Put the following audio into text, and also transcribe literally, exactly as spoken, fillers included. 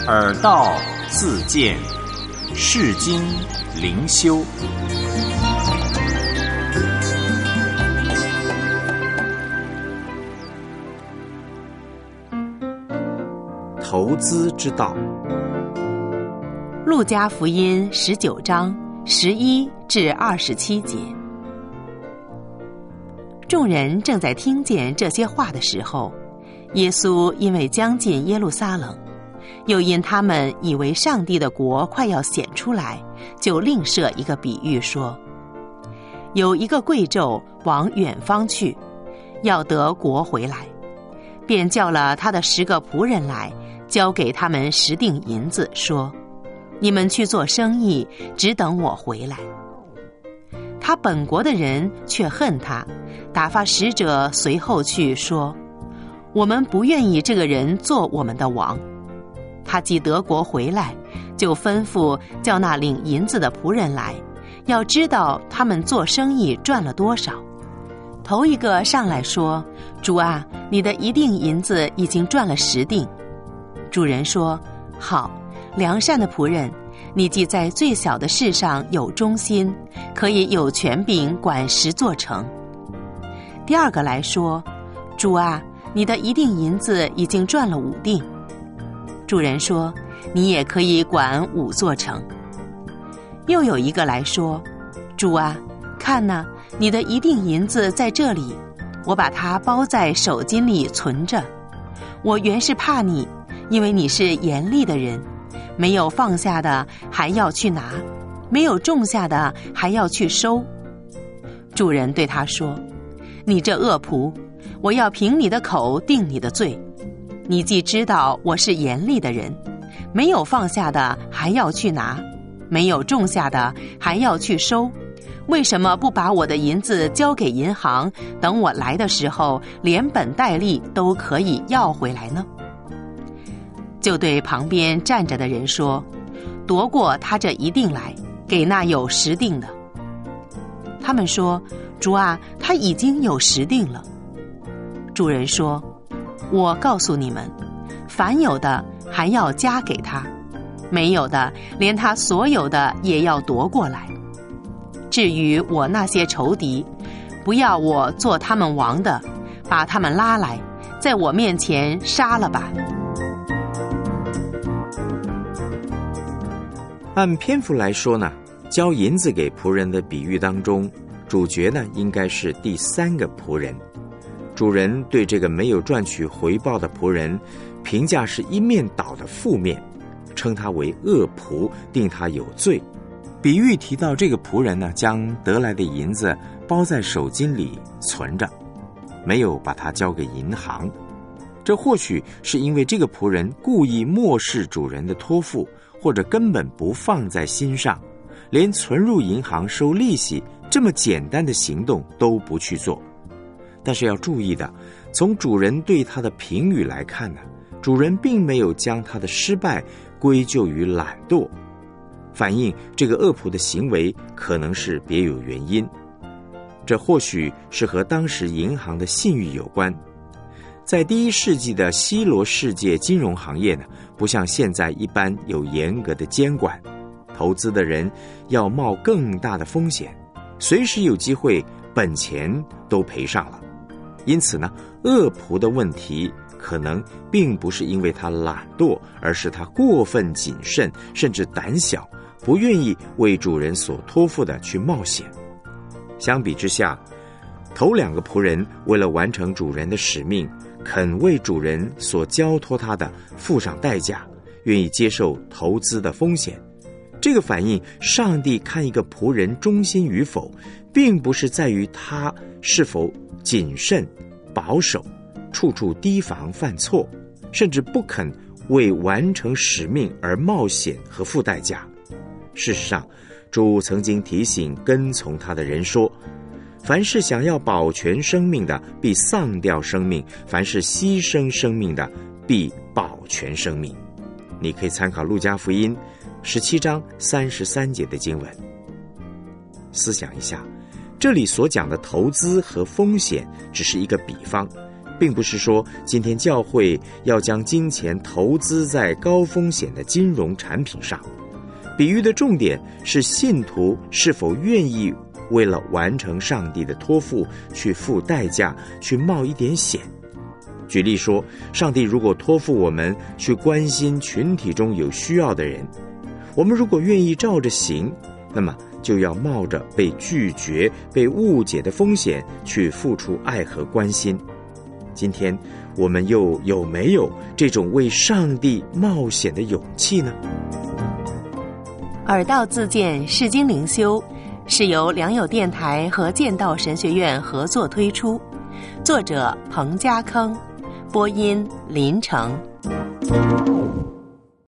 耳道自见，世经灵修。 投资之道。 路加福音十九章十一至二十七节。众人正在听见这些话的时候，耶稣因为将近耶路撒冷，又因他们以为上帝的国快要显出来，就另设一个比喻说，有一个贵胄往远方去，要得国回来，便叫了他的十个仆人来，交给他们十锭银子，说，你们去做生意，只等我回来。他本国的人却恨他，打发使者随后去说，我们不愿意这个人做我们的王。他既得国回来，就吩咐叫那领银子的仆人来，要知道他们做生意赚了多少。头一个上来说，主啊，你的一锭银子已经赚了十锭。主人说，好，良善的仆人，你既在最小的事上有忠心，可以有权柄管十座城。第二个来说，主啊，你的一锭银子已经赚了五锭。主人说，你也可以管五座城。又有一个来说，主啊，看哪，你的一锭银子在这里，我把它包在手巾里存着。我原是怕你，因为你是严厉的人，没有放下的还要去拿，没有种下的还要去收。主人对他说，你这恶仆，我要凭你的口定你的罪。你既知道我是严厉的人，没有放下的还要去拿，没有种下的还要去收，为什么不把我的银子交给银行，等我来的时候连本带利都可以要回来呢？就对旁边站着的人说，夺过他这一锭来，给那有十锭的。他们说，主啊，他已经有十锭了。主人说，我告诉你们，凡有的还要加给他，没有的连他所有的也要夺过来。至于我那些仇敌，不要我做他们王的，把他们拉来，在我面前杀了吧。 按篇幅来说呢，交银子给仆人的比喻当中，主角呢应该是第三个仆人。主人对这个没有赚取回报的仆人评价是一面倒的负面，称他为恶仆，定他有罪。比喻提到这个仆人呢，将得来的银子包在手巾里存着，没有把它交给银行。这或许是因为这个仆人故意漠视主人的托付，或者根本不放在心上，连存入银行收利息这么简单的行动都不去做。但是要注意的，从主人对他的评语来看呢，主人并没有将他的失败归咎于懒惰，反映这个恶仆的行为可能是别有原因。这或许是和当时银行的信誉有关。在第一世纪的西罗世界金融行业呢，不像现在一般有严格的监管，投资的人要冒更大的风险，随时有机会本钱都赔上了。因此呢，恶仆的问题可能并不是因为他懒惰，而是他过分谨慎，甚至胆小，不愿意为主人所托付的去冒险。相比之下，头两个仆人为了完成主人的使命，肯为主人所交托他的付上代价，愿意接受投资的风险。这个反映上帝看一个仆人忠心与否，并不是在于他是否谨慎保守，处处提防犯错，甚至不肯为完成使命而冒险和付代价。事实上，主曾经提醒跟从他的人说，凡是想要保全生命的，必丧掉生命；凡是牺牲生命的，必保全生命。你可以参考路加福音十七章三十三节的经文。思想一下，这里所讲的投资和风险只是一个比方， 并不是说今天教会要将金钱投资在高风险的金融产品上。比喻的重点是信徒是否愿意为了完成上帝的托付去付代价，去冒一点险。举例说，上帝如果托付我们去关心群体中有需要的人，我们如果愿意照着行，那么就要冒着被拒绝、被误解的风险去付出爱和关心。今天我们又有没有这种为上帝冒险的勇气呢？ 耳道自荐释经灵修是由良友电台和剑道神学院合作推出，作者彭家坑，播音林成。